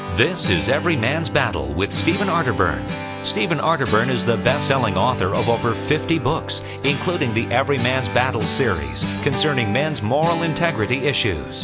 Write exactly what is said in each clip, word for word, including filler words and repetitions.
This is Every Man's Battle with Stephen Arterburn. Stephen Arterburn is the best-selling author of over fifty books, including the Every Man's Battle series concerning men's moral integrity issues.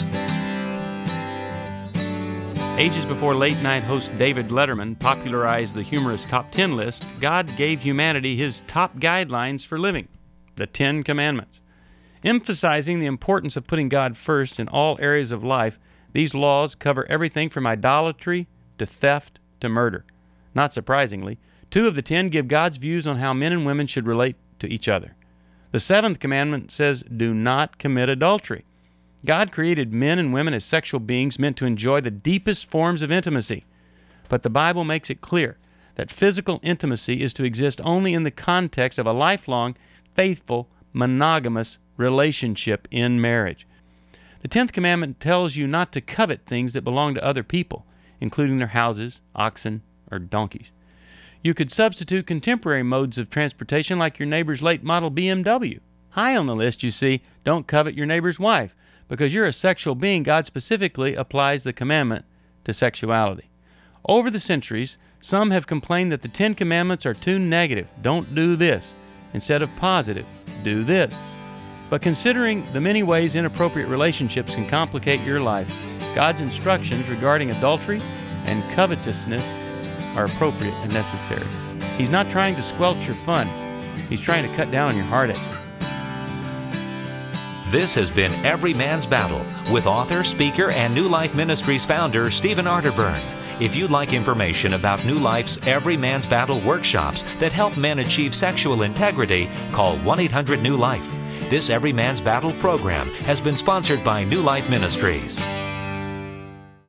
Ages before late-night host David Letterman popularized the humorous top ten list, God gave humanity his top guidelines for living, the Ten Commandments. Emphasizing the importance of putting God first in all areas of life, these laws cover everything from idolatry to theft to murder. Not surprisingly, two of the ten give God's views on how men and women should relate to each other. The seventh commandment says, do not commit adultery. God created men and women as sexual beings meant to enjoy the deepest forms of intimacy. But the Bible makes it clear that physical intimacy is to exist only in the context of a lifelong, faithful, monogamous relationship in marriage. The tenth commandment tells you not to covet things that belong to other people, including their houses, oxen, or donkeys. You could substitute contemporary modes of transportation like your neighbor's late model B M W. High on the list, you see, don't covet your neighbor's wife. Because you're a sexual being, God specifically applies the commandment to sexuality. Over the centuries, some have complained that the Ten Commandments are too negative. Don't do this. Instead of positive, do this. But considering the many ways inappropriate relationships can complicate your life, God's instructions regarding adultery and covetousness are appropriate and necessary. He's not trying to squelch your fun. He's trying to cut down on your heartache. This has been Every Man's Battle with author, speaker, and New Life Ministries founder Stephen Arterburn. If you'd like information about New Life's Every Man's Battle workshops that help men achieve sexual integrity, call one eight hundred new life. This Every Man's Battle program has been sponsored by New Life Ministries.